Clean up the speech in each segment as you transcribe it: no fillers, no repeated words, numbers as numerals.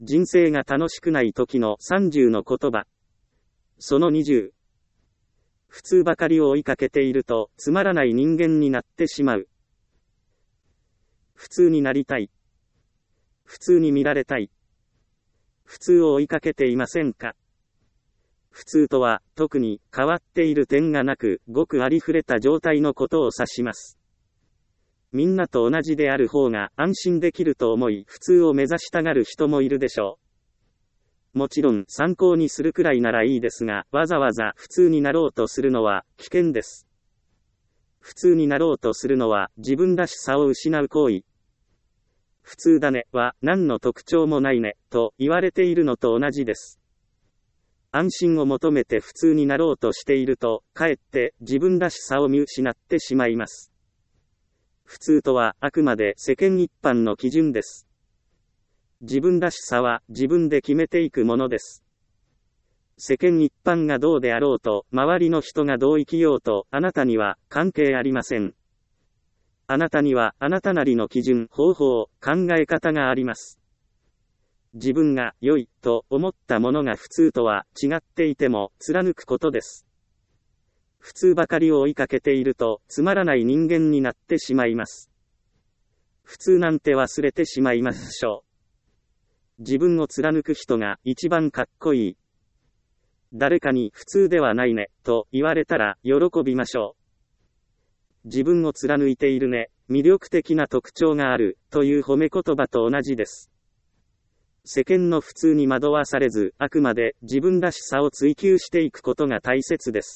人生が楽しくない時の30の言葉。その20。普通ばかりを追いかけていると、つまらない人間になってしまう。普通になりたい。普通に見られたい。普通を追いかけていませんか？普通とは、特に変わっている点がなく、ごくありふれた状態のことを指します。みんなと同じである方が安心できると思い、普通を目指したがる人もいるでしょう。もちろん参考にするくらいならいいですが、わざわざ普通になろうとするのは危険です。普通になろうとするのは自分らしさを失う行為。普通だねは何の特徴もないねと言われているのと同じです。安心を求めて普通になろうとしていると、かえって自分らしさを見失ってしまいます。普通とはあくまで世間一般の基準です。自分らしさは自分で決めていくものです。世間一般がどうであろうと、周りの人がどう生きようと、あなたには関係ありません。あなたにはあなたなりの基準、方法、考え方があります。自分が良いと思ったものが普通とは違っていても貫くことです。普通ばかりを追いかけているとつまらない人間になってしまいます。普通なんて忘れてしまいましょう。自分を貫く人が一番かっこいい。誰かに普通ではないねと言われたら喜びましょう。自分を貫いているね、魅力的な特徴があるという褒め言葉と同じです。世間の普通に惑わされず、あくまで自分らしさを追求していくことが大切です。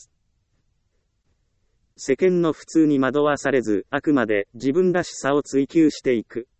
世間の普通に惑わされず、あくまで自分らしさを追求していく。